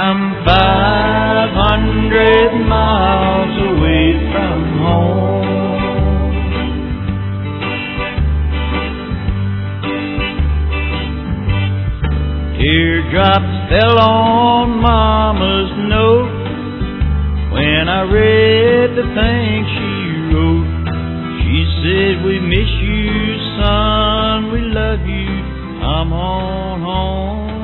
I'm 500 miles away from home. Teardrops fell on Mama's note when I read the thing she wrote. She said, we miss you, son, we love you, come on home.